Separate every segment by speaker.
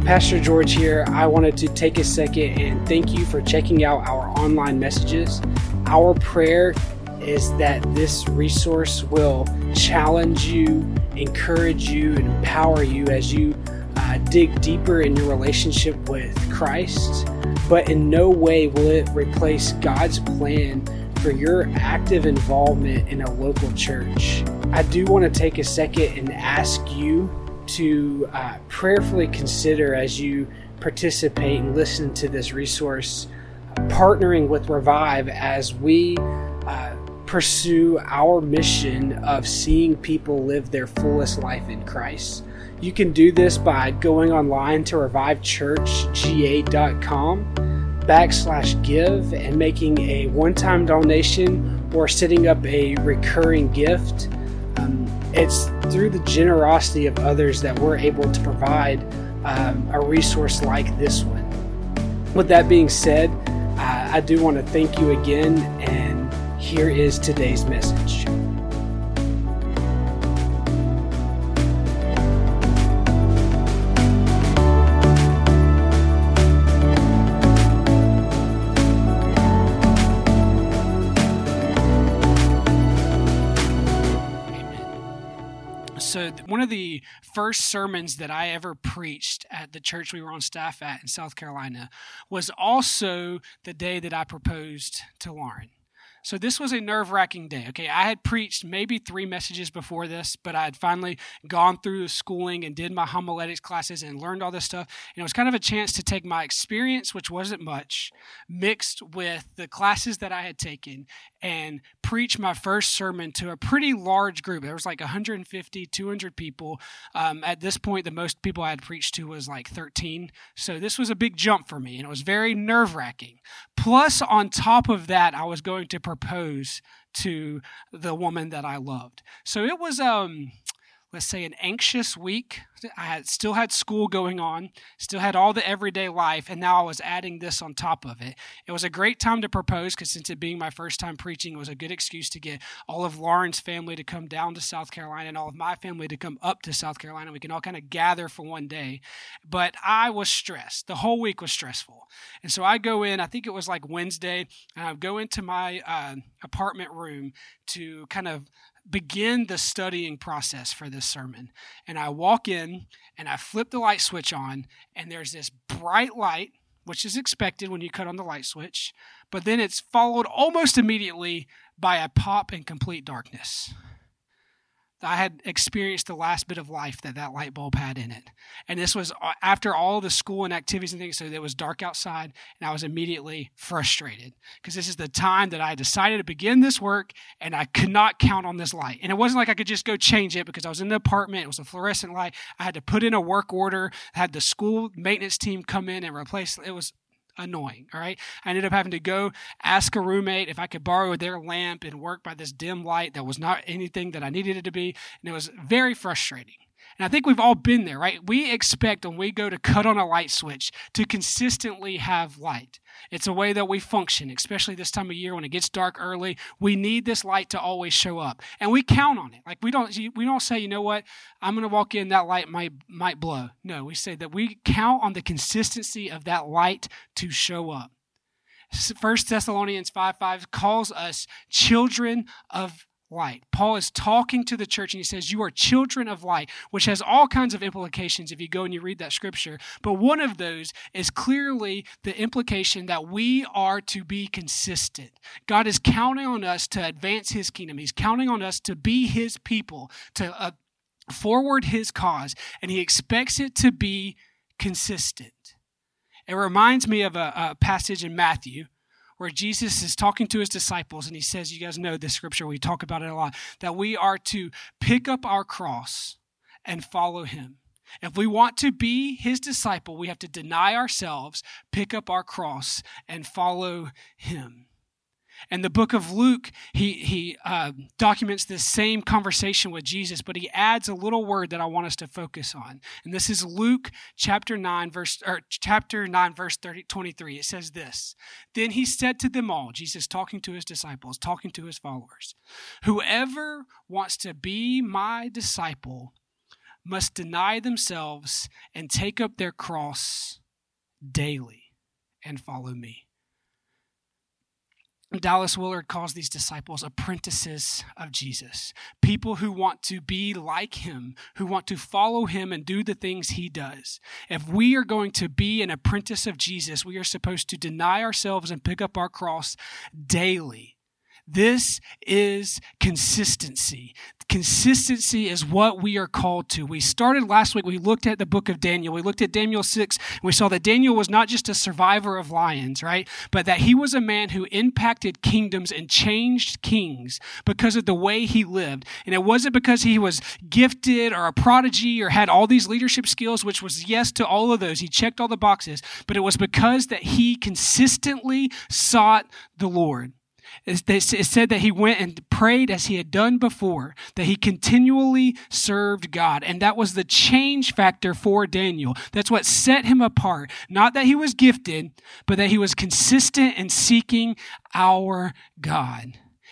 Speaker 1: Pastor George here. I wanted to take a second and thank you for checking out our online messages. Our prayer is that this resource will challenge you, encourage you, and empower you as you dig deeper in your relationship with Christ. But in no way will it replace God's plan for your active involvement in a local church. I do want to take a second and ask you to prayerfully consider, as you participate and listen to this resource, partnering with Revive as we pursue our mission of seeing people live their fullest life in Christ. You can do this by going online to revivechurchga.com/give and making a one-time donation or setting up a recurring gift. It's through the generosity of others that we're able to provide a resource like this one. With that being said, I do want to thank you again, and here is today's message. So one of the first sermons that I ever preached at the church we were on staff at in South Carolina was also the day that I proposed to Lauren. So this was a nerve-wracking day. Okay, I had preached maybe 3 messages before this, but I had finally gone through the schooling and did my homiletics classes and learned all this stuff. And it was kind of a chance to take my experience, which wasn't much, mixed with the classes that I had taken, and preach my first sermon to a pretty large group. There was like 150, 200 people. At this point, the most people I had preached to was like 13. So this was a big jump for me, and it was very nerve-wracking. Plus, on top of that, I was going to propose to the woman that I loved. So it was, let's say, an anxious week. I still had school going on, still had all the everyday life, and now I was adding this on top of it. It was a great time to propose because since it being my first time preaching, it was a good excuse to get all of Lauren's family to come down to South Carolina and all of my family to come up to South Carolina. We can all kind of gather for one day. But I was stressed. The whole week was stressful. And so I go in, I think it was like Wednesday, and I go into my apartment room to kind of begin the studying process for this sermon. And I walk in and I flip the light switch on, and there's this bright light, which is expected when you cut on the light switch, but then it's followed almost immediately by a pop and complete darkness. I had experienced the last bit of life that light bulb had in it. And this was after all the school and activities and things, so it was dark outside, and I was immediately frustrated because this is the time that I decided to begin this work, and I could not count on this light. And it wasn't like I could just go change it because I was in the apartment. It was a fluorescent light. I had to put in a work order. I had the school maintenance team come in and replace it. It was annoying, all right? I ended up having to go ask a roommate if I could borrow their lamp and work by this dim light that was not anything that I needed it to be, and it was very frustrating. And I think we've all been there, right? We expect when we go to cut on a light switch to consistently have light. It's a way that we function, especially this time of year when it gets dark early. We need this light to always show up, and we count on it. Like we don't say, you know what, I'm going to walk in, that light might blow. No, we say that we count on the consistency of that light to show up. 1 Thessalonians 5:5 calls us children of light. Paul is talking to the church and he says, you are children of light, which has all kinds of implications if you go and you read that scripture. But one of those is clearly the implication that we are to be consistent. God is counting on us to advance his kingdom. He's counting on us to be his people, to forward his cause, and he expects it to be consistent. It reminds me of a passage in Matthew where Jesus is talking to his disciples, and he says, you guys know this scripture, we talk about it a lot, that we are to pick up our cross and follow him. If we want to be his disciple, we have to deny ourselves, pick up our cross, and follow him. In the book of Luke, he documents this same conversation with Jesus, but he adds a little word that I want us to focus on. And this is Luke chapter 9, verse 23. It says this: Then he said to them all, Jesus talking to his disciples, talking to his followers, whoever wants to be my disciple must deny themselves and take up their cross daily and follow me. Dallas Willard calls these disciples apprentices of Jesus, people who want to be like him, who want to follow him and do the things he does. If we are going to be an apprentice of Jesus, we are supposed to deny ourselves and pick up our cross daily. This is consistency. Consistency is what we are called to. We started last week, we looked at the book of Daniel. We looked at Daniel 6, and we saw that Daniel was not just a survivor of lions, right? But that he was a man who impacted kingdoms and changed kings because of the way he lived. And it wasn't because he was gifted or a prodigy or had all these leadership skills, which was yes to all of those. He checked all the boxes. But it was because that he consistently sought the Lord. It said that he went and prayed as he had done before, that he continually served God. And that was the change factor for Daniel. That's what set him apart. Not that he was gifted, but that he was consistent in seeking our God.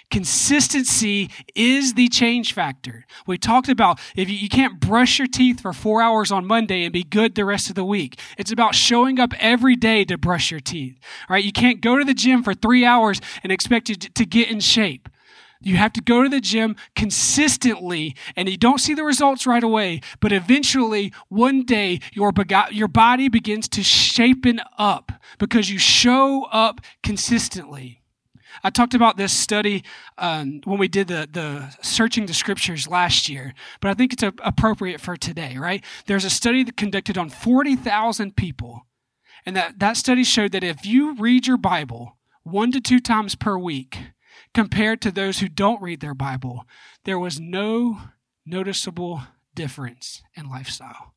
Speaker 1: Consistency is the change factor. We talked about if you can't brush your teeth for 4 hours on Monday and be good the rest of the week. It's about showing up every day to brush your teeth. All right? You can't go to the gym for 3 hours and expect to get in shape. You have to go to the gym consistently, and you don't see the results right away, but eventually, one day, your body begins to shapen up because you show up consistently. I talked about this study when we did the Searching the Scriptures last year, but I think it's appropriate for today, right? There's a study that conducted on 40,000 people, and that study showed that if you read your Bible 1 to 2 times per week, compared to those who don't read their Bible, there was no noticeable difference in lifestyle.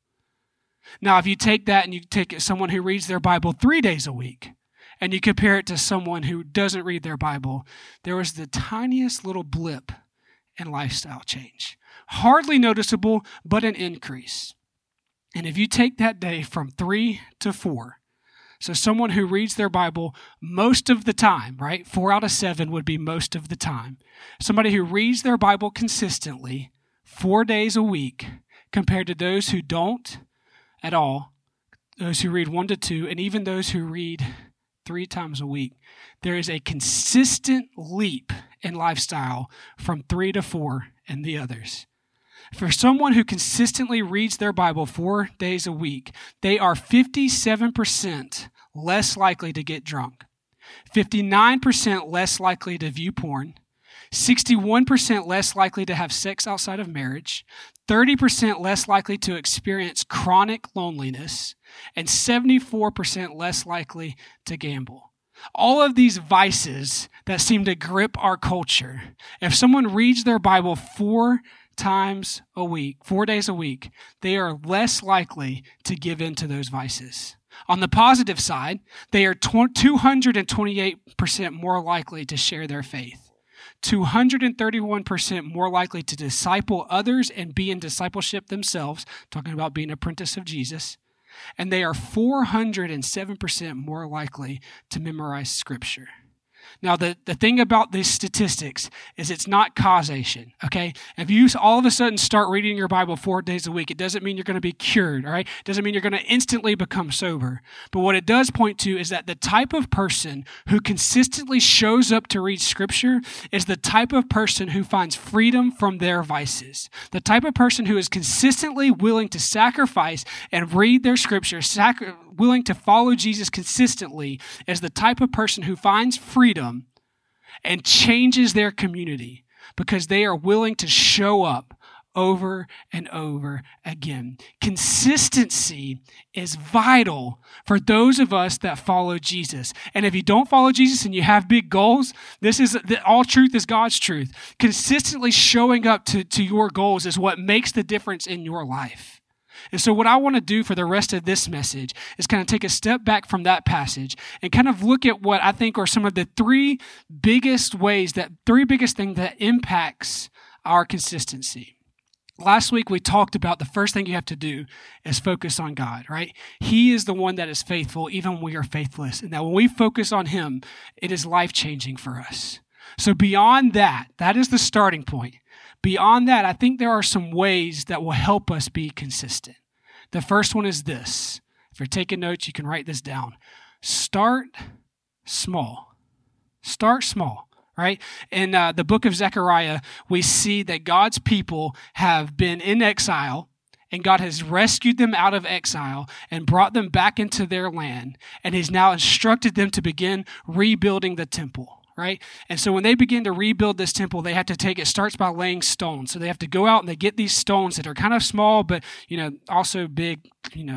Speaker 1: Now, if you take that and you take someone who reads their Bible 3 days a week, and you compare it to someone who doesn't read their Bible, there was the tiniest little blip in lifestyle change. Hardly noticeable, but an increase. And if you take that day from 3 to 4, so someone who reads their Bible most of the time, right? 4 out of 7 would be most of the time. Somebody who reads their Bible consistently 4 days a week compared to those who don't at all, those who read 1 to 2, and even those who read 3 times a week. There is a consistent leap in lifestyle from 3 to 4 and the others. For someone who consistently reads their Bible 4 days a week, they are 57% less likely to get drunk, 59% less likely to view porn, 61% less likely to have sex outside of marriage, 30% less likely to experience chronic loneliness, and 74% less likely to gamble. All of these vices that seem to grip our culture, if someone reads their Bible 4 times a week, 4 days a week, they are less likely to give in to those vices. On the positive side, they are 228% more likely to share their faith, 231% more likely to disciple others and be in discipleship themselves, talking about being an apprentice of Jesus, and they are 407% more likely to memorize Scripture. Now, the thing about these statistics is it's not causation, okay? If you all of a sudden start reading your Bible 4 days a week, it doesn't mean you're going to be cured, all right? It doesn't mean you're going to instantly become sober. But what it does point to is that the type of person who consistently shows up to read Scripture is the type of person who finds freedom from their vices. The type of person who is consistently willing to sacrifice and read their Scripture, willing to follow Jesus consistently, is the type of person who finds freedom and changes their community because they are willing to show up over and over again. Consistency is vital for those of us that follow Jesus. And if you don't follow Jesus and you have big goals, all truth is God's truth. Consistently showing up to your goals is what makes the difference in your life. And so what I want to do for the rest of this message is kind of take a step back from that passage and kind of look at what I think are some of the three biggest things that impacts our consistency. Last week we talked about the first thing you have to do is focus on God, right? He is the one that is faithful even when we are faithless. And that when we focus on Him, it is life-changing for us. So beyond that is the starting point. Beyond that, I think there are some ways that will help us be consistent. The first one is this. If you're taking notes, you can write this down. Start small. Start small, right? In the book of Zechariah, we see that God's people have been in exile, and God has rescued them out of exile and brought them back into their land. And he's now instructed them to begin rebuilding the temple, right? And so when they begin to rebuild this temple, they have to it starts by laying stones. So they have to go out and they get these stones that are kind of small, but, also big,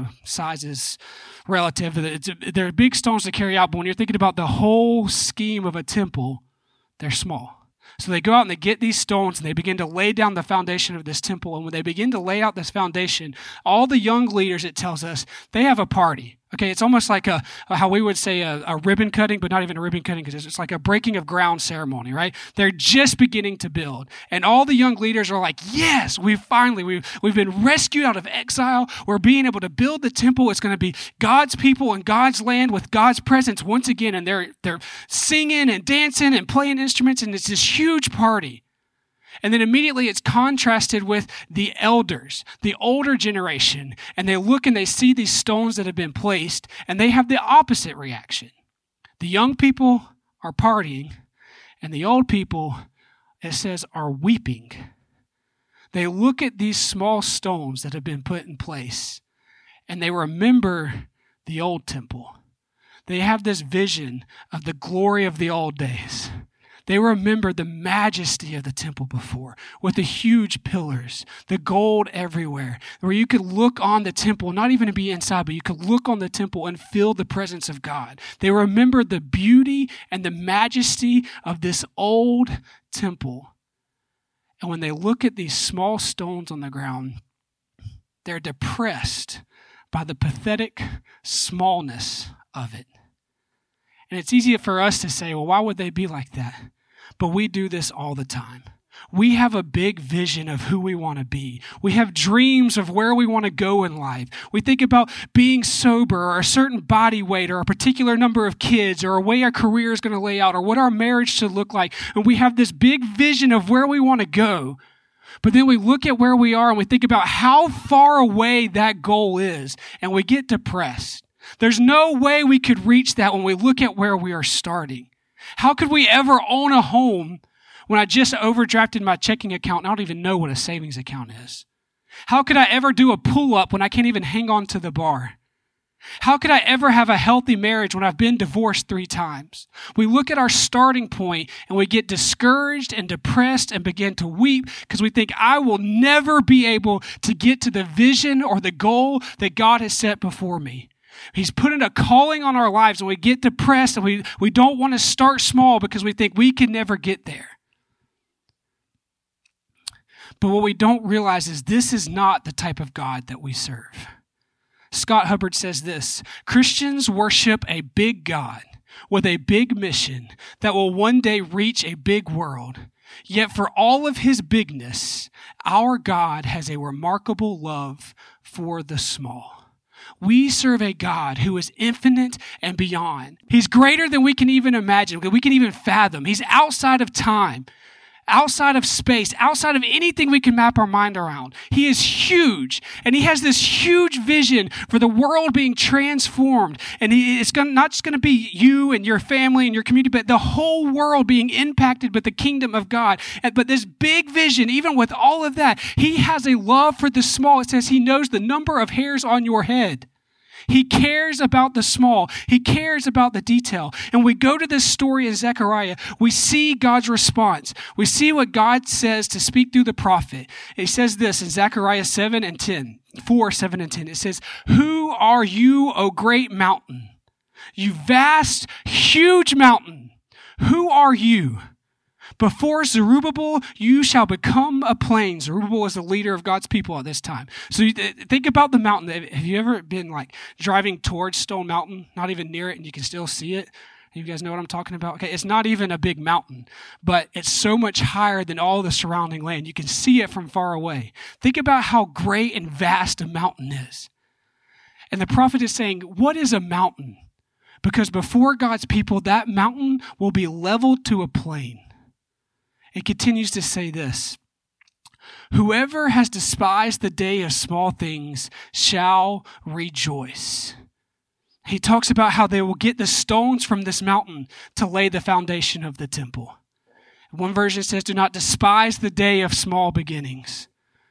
Speaker 1: sizes relative. They're big stones to carry out. But when you're thinking about the whole scheme of a temple, they're small. So they go out and they get these stones and they begin to lay down the foundation of this temple. And when they begin to lay out this foundation, all the young leaders, it tells us, they have a party. Okay, it's almost like how we would say a ribbon cutting, but not even a ribbon cutting, because it's like a breaking of ground ceremony, right? They're just beginning to build. And all the young leaders are like, yes, we've been rescued out of exile. We're being able to build the temple. It's going to be God's people and God's land with God's presence once again. And they're singing and dancing and playing instruments, and it's this huge party. And then immediately it's contrasted with the elders, the older generation, and they look and they see these stones that have been placed, and they have the opposite reaction. The young people are partying, and the old people, it says, are weeping. They look at these small stones that have been put in place, and they remember the old temple. They have this vision of the glory of the old days. They remember the majesty of the temple before, with the huge pillars, the gold everywhere, where you could look on the temple, not even to be inside, but you could look on the temple and feel the presence of God. They remember the beauty and the majesty of this old temple. And when they look at these small stones on the ground, they're depressed by the pathetic smallness of it. And it's easy for us to say, well, why would they be like that? But we do this all the time. We have a big vision of who we want to be. We have dreams of where we want to go in life. We think about being sober, or a certain body weight, or a particular number of kids, or a way our career is going to lay out, or what our marriage should look like. And we have this big vision of where we want to go. But then we look at where we are and we think about how far away that goal is, and we get depressed. There's no way we could reach that when we look at where we are starting. How could we ever own a home when I just overdrafted my checking account and I don't even know what a savings account is? How could I ever do a pull-up when I can't even hang on to the bar? How could I ever have a healthy marriage when I've been divorced 3 times? We look at our starting point and we get discouraged and depressed and begin to weep because we think, I will never be able to get to the vision or the goal that God has set before me. He's putting a calling on our lives, and we get depressed, and we don't want to start small because we think we can never get there. But what we don't realize is this is not the type of God that we serve. Scott Hubbard says this: Christians worship a big God with a big mission that will one day reach a big world. Yet for all of his bigness, our God has a remarkable love for the small. We serve a God who is infinite and beyond. He's greater than we can even imagine, we can even fathom. He's outside of time, outside of space, outside of anything we can map our mind around. He is huge, and he has this huge vision for the world being transformed. And it's not just going to be you and your family and your community, but the whole world being impacted by the kingdom of God. But this big vision, even with all of that, he has a love for the small. It says he knows the number of hairs on your head. He cares about the small. He cares about the detail. And we go to this story in Zechariah. We see God's response. We see what God says to speak through the prophet. He says this in Zechariah 7 and 10. 4, 7 and 10. It says, "Who are you, O great mountain? You vast, huge mountain. Who are you? Before Zerubbabel, you shall become a plain." Zerubbabel is the leader of God's people at this time. So think about the mountain. Have you ever been driving towards Stone Mountain, not even near it, and you can still see it? You guys know what I'm talking about? Okay, it's not even a big mountain, but it's so much higher than all the surrounding land. You can see it from far away. Think about how great and vast a mountain is. And the prophet is saying, what is a mountain? Because before God's people, that mountain will be leveled to a plain. It continues to say this. Whoever has despised the day of small things shall rejoice. He talks about how they will get the stones from this mountain to lay the foundation of the temple. One version says, do not despise the day of small beginnings.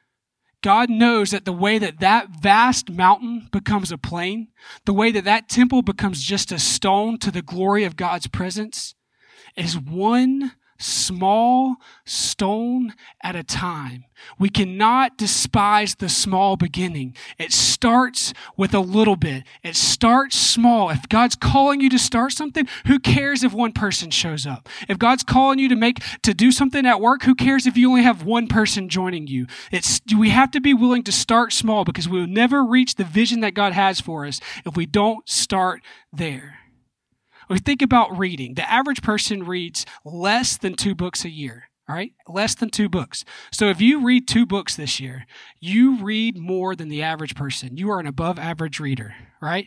Speaker 1: God knows that the way that that vast mountain becomes a plain, the way that that temple becomes just a stone to the glory of God's presence, is one small stone at a time. We cannot despise the small beginning. It starts with a little bit. It starts small. If God's calling you to start something, who cares if one person shows up? If God's calling you to do something at work, who cares if you only have one person joining you? We have to be willing to start small, because we will never reach the vision that God has for us if we don't start there. When we think about reading, the average person reads less than 2 books a year, all right? Less than 2 books. So if you read 2 books this year, you read more than the average person. You are an above average reader, right?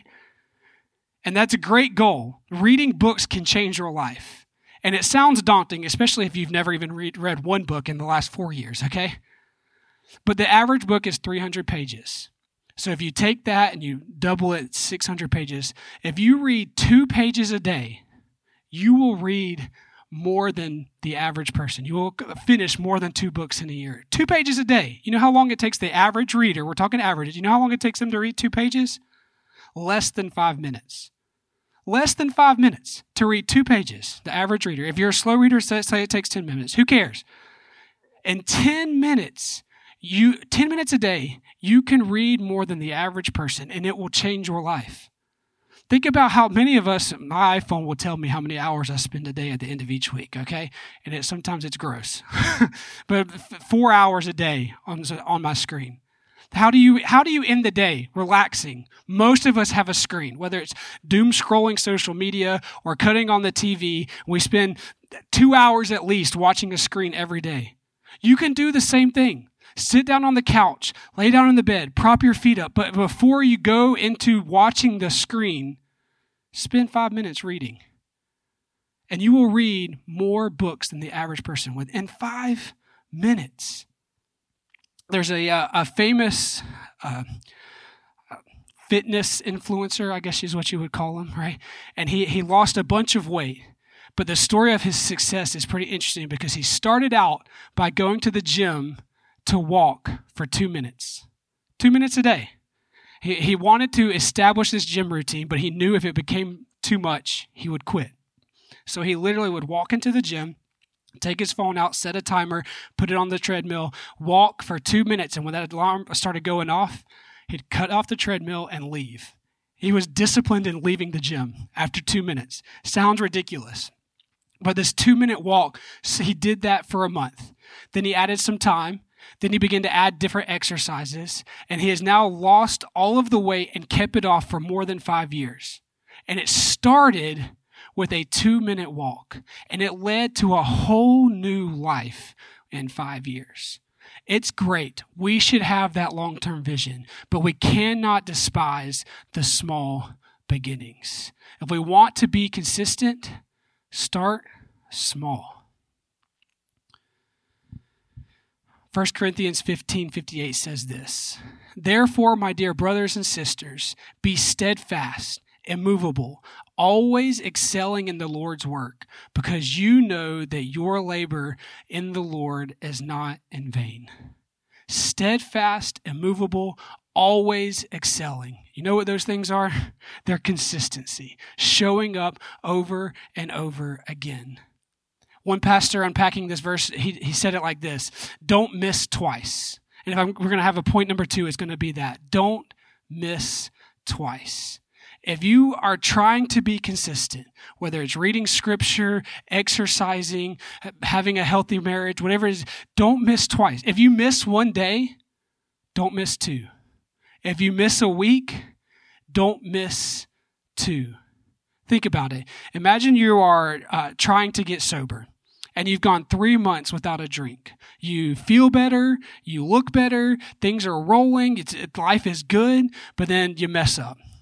Speaker 1: And that's a great goal. Reading books can change your life. And it sounds daunting, especially if you've never even read 1 book in the last 4 years, okay? But the average book is 300 pages. So if you take that and you double it, 600 pages, if you read 2 pages a day, you will read more than the average person. You will finish more than 2 books in a year. 2 pages a day. You know how long it takes the average reader, we're talking average, you know how long it takes them to read 2 pages? Less than 5 minutes. Less than 5 minutes to read 2 pages, the average reader. If you're a slow reader, say it takes 10 minutes. Who cares? In 10 minutes, 10 minutes a day, you can read more than the average person, and it will change your life. Think about how many of us, my iPhone will tell me how many hours I spend a day at the end of each week, okay? And sometimes it's gross. But 4 hours a day on my screen. How do you end the day? Relaxing. Most of us have a screen, whether it's doom scrolling social media or cutting on the TV. We spend 2 hours at least watching a screen every day. You can do the same thing. Sit down on the couch, lay down in the bed, prop your feet up. But before you go into watching the screen, spend 5 minutes reading. And you will read more books than the average person within 5 minutes. There's a famous fitness influencer, I guess is what you would call him, right? And he lost a bunch of weight. But the story of his success is pretty interesting, because he started out by going to the gym to walk for 2 minutes. 2 minutes a day. He wanted to establish this gym routine, but he knew if it became too much, he would quit. So he literally would walk into the gym, take his phone out, set a timer, put it on the treadmill, walk for 2 minutes, and when that alarm started going off, he'd cut off the treadmill and leave. He was disciplined in leaving the gym after 2 minutes. Sounds ridiculous. But this 2-minute walk, so he did that for a month. Then he added some time. Then he began to add different exercises, and he has now lost all of the weight and kept it off for more than 5 years. And it started with a 2-minute walk, and it led to a whole new life in 5 years. It's great. We should have that long-term vision, but we cannot despise the small beginnings. If we want to be consistent, start small. 1 Corinthians 15:58 says this, "Therefore, my dear brothers and sisters, be steadfast, immovable, always excelling in the Lord's work, because you know that your labor in the Lord is not in vain." Steadfast, immovable, always excelling. You know what those things are? They're consistency, showing up over and over again. One pastor unpacking this verse, he said it like this: don't miss twice. And we're going to have a point number 2, it's going to be that. Don't miss twice. If you are trying to be consistent, whether it's reading scripture, exercising, having a healthy marriage, whatever it is, don't miss twice. If you miss one day, don't miss 2. If you miss a week, don't miss 2. Think about it. Imagine you are trying to get sober, and you've gone 3 months without a drink. You feel better, you look better, things are rolling, life is good, but then you mess up,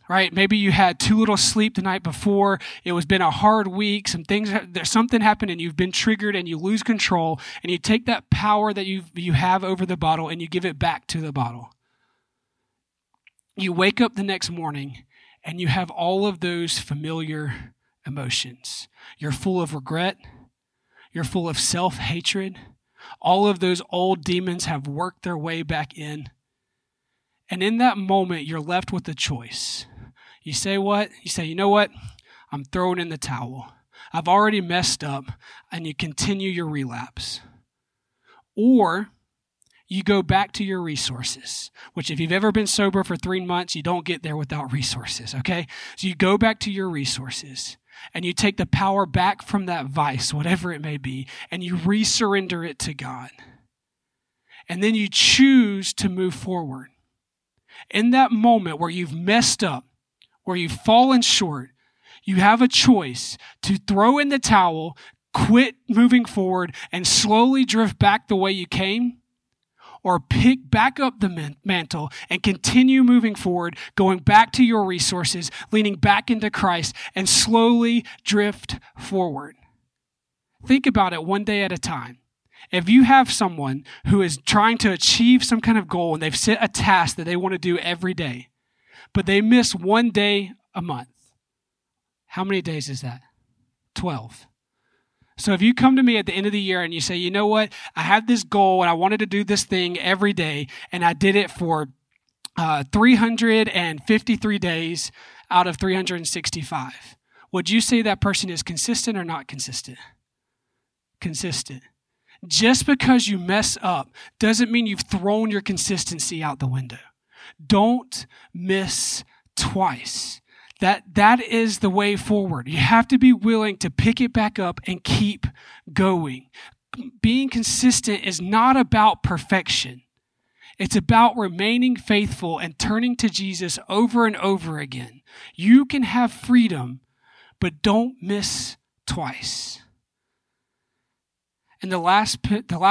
Speaker 1: right? Maybe you had too little sleep the night before. It was been a hard week. Something happened and you've been triggered and you lose control, and you take that power that you have over the bottle and you give it back to the bottle. You wake up the next morning and you have all of those familiar emotions. You're full of regret. You're full of self-hatred. All of those old demons have worked their way back in. And in that moment, you're left with a choice. You say what? You say, you know what? I'm throwing in the towel. I've already messed up, and you continue your relapse. Or you go back to your resources, which if you've ever been sober for 3 months, you don't get there without resources, okay? So you go back to your resources, and you take the power back from that vice, whatever it may be, and you resurrender it to God. And then you choose to move forward. In that moment where you've messed up, where you've fallen short, you have a choice to throw in the towel, quit moving forward, and slowly drift back the way you came, or pick back up the mantle and continue moving forward, going back to your resources, leaning back into Christ, and slowly drift forward. Think about it one day at a time. If you have someone who is trying to achieve some kind of goal and they've set a task that they want to do every day, but they miss one day a month, how many days is that? 12. So if you come to me at the end of the year and you say, you know what, I had this goal and I wanted to do this thing every day, and I did it for 353 days out of 365, would you say that person is consistent or not consistent? Consistent. Just because you mess up doesn't mean you've thrown your consistency out the window. Don't miss twice. That is the way forward. You have to be willing to pick it back up and keep going. Being consistent is not about perfection. It's about remaining faithful and turning to Jesus over and over again. You can have freedom, but don't miss twice. And the last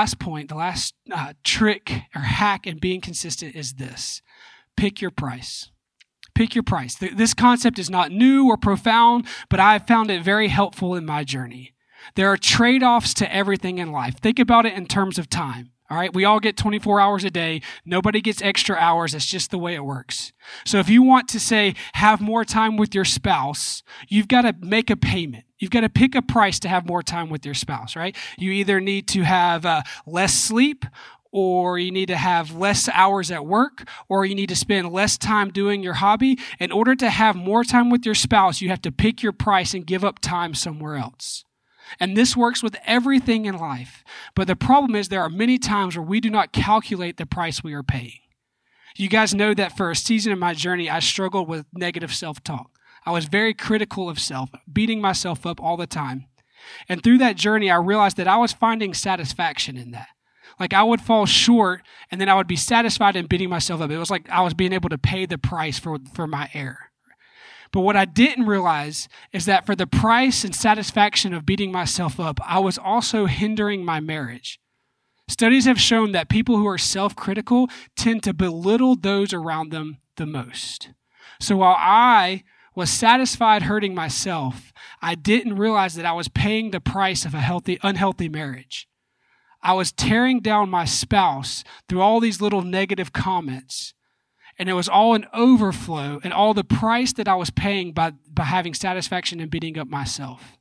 Speaker 1: trick or hack in being consistent is this: pick your price. Pick your price. This concept is not new or profound, but I have found it very helpful in my journey. There are trade-offs to everything in life. Think about it in terms of time. All right, we all get 24 hours a day. Nobody gets extra hours. It's just the way it works. So if you want to say have more time with your spouse, you've got to make a payment. You've got to pick a price to have more time with your spouse, right? You either need to have less sleep, or you need to have less hours at work, or you need to spend less time doing your hobby. In order to have more time with your spouse, you have to pick your price and give up time somewhere else. And this works with everything in life. But the problem is there are many times where we do not calculate the price we are paying. You guys know that for a season in my journey, I struggled with negative self-talk. I was very critical of self, beating myself up all the time. And through that journey, I realized that I was finding satisfaction in that. Like I would fall short and then I would be satisfied in beating myself up. It was like I was being able to pay the price for my error. But what I didn't realize is that for the price and satisfaction of beating myself up, I was also hindering my marriage. Studies have shown that people who are self-critical tend to belittle those around them the most. So while I was satisfied hurting myself, I didn't realize that I was paying the price of unhealthy marriage. I was tearing down my spouse through all these little negative comments. And it was all an overflow and all the price that I was paying by having satisfaction and beating up myself.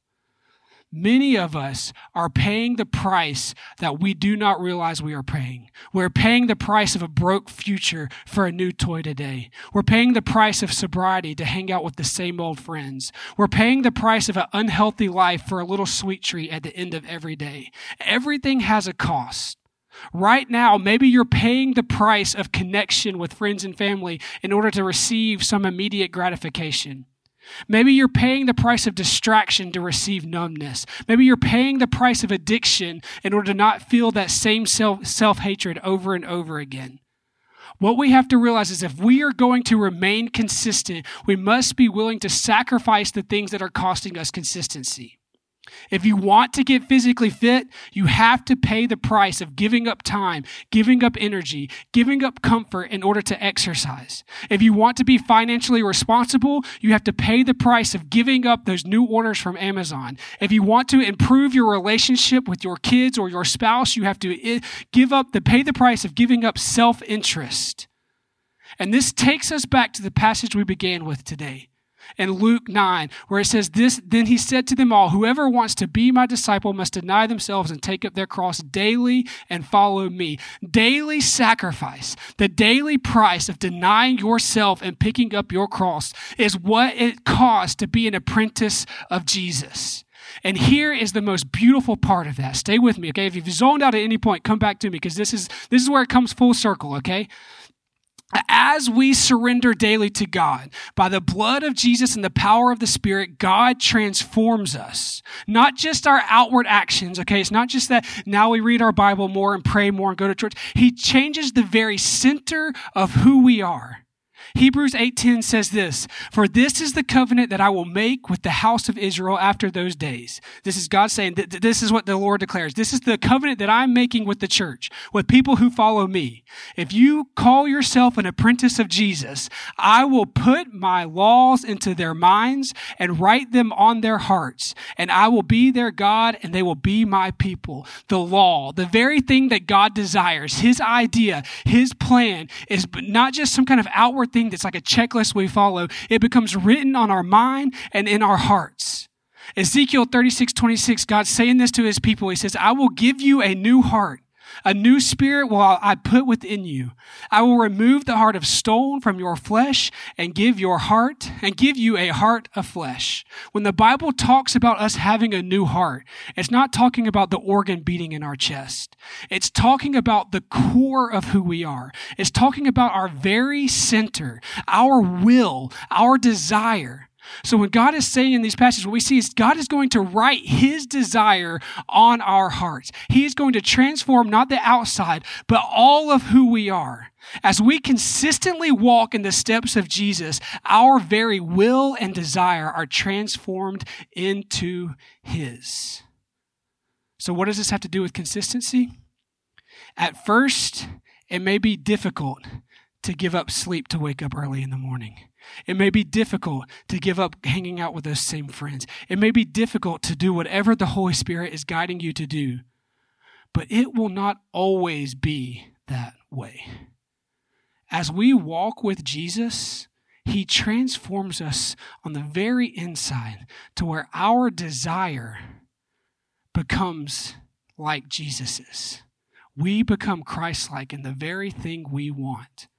Speaker 1: Many of us are paying the price that we do not realize we are paying. We're paying the price of a broke future for a new toy today. We're paying the price of sobriety to hang out with the same old friends. We're paying the price of an unhealthy life for a little sweet treat at the end of every day. Everything has a cost. Right now, maybe you're paying the price of connection with friends and family in order to receive some immediate gratification. Maybe you're paying the price of distraction to receive numbness. Maybe you're paying the price of addiction in order to not feel that same self-hatred over and over again. What we have to realize is if we are going to remain consistent, we must be willing to sacrifice the things that are costing us consistency. If you want to get physically fit, you have to pay the price of giving up time, giving up energy, giving up comfort in order to exercise. If you want to be financially responsible, you have to pay the price of giving up those new orders from Amazon. If you want to improve your relationship with your kids or your spouse, you have to pay the price of giving up self-interest. And this takes us back to the passage we began with today. In Luke 9, where it says this, then he said to them all, whoever wants to be my disciple must deny themselves and take up their cross daily and follow me. Daily sacrifice, the daily price of denying yourself and picking up your cross is what it costs to be an apprentice of Jesus. And here is the most beautiful part of that. Stay with me, okay? If you've zoned out at any point, come back to me because this is where it comes full circle, okay? As we surrender daily to God, by the blood of Jesus and the power of the Spirit, God transforms us. Not just our outward actions, okay? It's not just that now we read our Bible more and pray more and go to church. He changes the very center of who we are. Hebrews 8:10 says this, for this is the covenant that I will make with the house of Israel after those days. This is God saying, this is what the Lord declares. This is the covenant that I'm making with the church, with people who follow me. If you call yourself an apprentice of Jesus, I will put my laws into their minds and write them on their hearts, and I will be their God and they will be my people. The law, the very thing that God desires, his idea, his plan is not just some kind of outward thing that's like a checklist we follow. It becomes written on our mind and in our hearts. Ezekiel 36:26, God's saying this to his people. He says, I will give you a new heart. A new spirit will I put within you. I will remove the heart of stone from your flesh and give you a heart of flesh. When the Bible talks about us having a new heart, it's not talking about the organ beating in our chest. It's talking about the core of who we are. It's talking about our very center, our will, our desire. So when God is saying in these passages, what we see is God is going to write his desire on our hearts. He is going to transform not the outside, but all of who we are. As we consistently walk in the steps of Jesus, our very will and desire are transformed into his. So what does this have to do with consistency? At first, it may be difficult to give up sleep to wake up early in the morning. It may be difficult to give up hanging out with those same friends. It may be difficult to do whatever the Holy Spirit is guiding you to do, but it will not always be that way. As we walk with Jesus, he transforms us on the very inside to where our desire becomes like Jesus's. We become Christ-like in the very thing we want.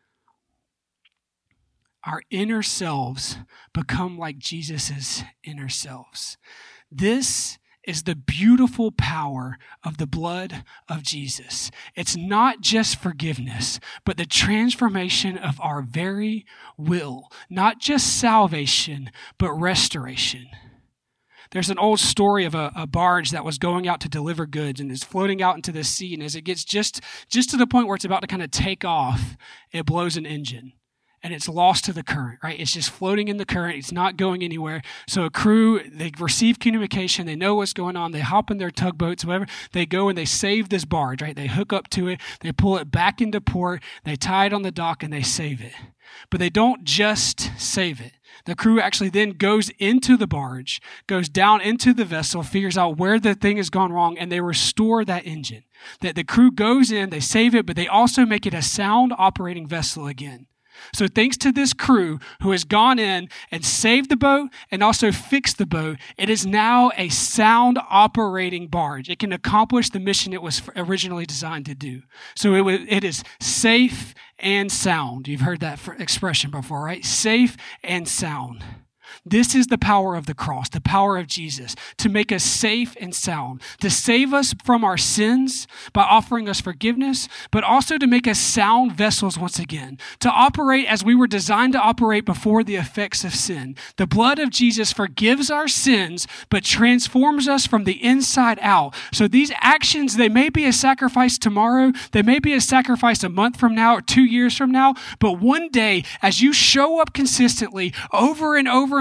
Speaker 1: Our inner selves become like Jesus's inner selves. This is the beautiful power of the blood of Jesus. It's not just forgiveness, but the transformation of our very will. Not just salvation, but restoration. There's an old story of a barge that was going out to deliver goods and is floating out into the sea. And as it gets just to the point where it's about to kind of take off, it blows an engine. And it's lost to the current, right? It's just floating in the current. It's not going anywhere. So a crew, they receive communication. They know what's going on. They hop in their tugboats, whatever. They go and they save this barge, right? They hook up to it. They pull it back into port. They tie it on the dock and they save it. But they don't just save it. The crew actually then goes into the barge, goes down into the vessel, figures out where the thing has gone wrong, and they restore that engine. That the crew goes in, they save it, but they also make it a sound operating vessel again. So thanks to this crew who has gone in and saved the boat and also fixed the boat, it is now a sound operating barge. It can accomplish the mission it was originally designed to do. So it is safe and sound. You've heard that expression before, right? Safe and sound. This is the power of the cross, the power of Jesus, to make us safe and sound, to save us from our sins by offering us forgiveness, but also to make us sound vessels once again, to operate as we were designed to operate before the effects of sin. The blood of Jesus forgives our sins, but transforms us from the inside out. So these actions, they may be a sacrifice tomorrow, they may be a sacrifice a month from now or 2 years from now, but one day, as you show up consistently over and over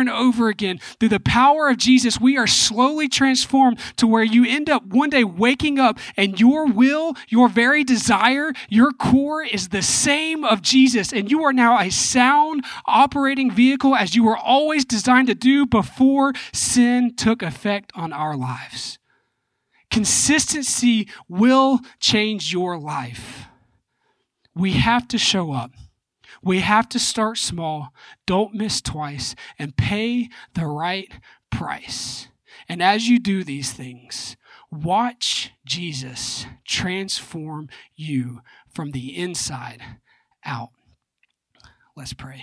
Speaker 1: and over again. Through the power of Jesus, we are slowly transformed to where you end up one day waking up and your will, your very desire, your core is the same of Jesus. And you are now a sound operating vehicle as you were always designed to do before sin took effect on our lives. Consistency will change your life. We have to show up. We have to start small, don't miss twice, and pay the right price. And as you do these things, watch Jesus transform you from the inside out. Let's pray.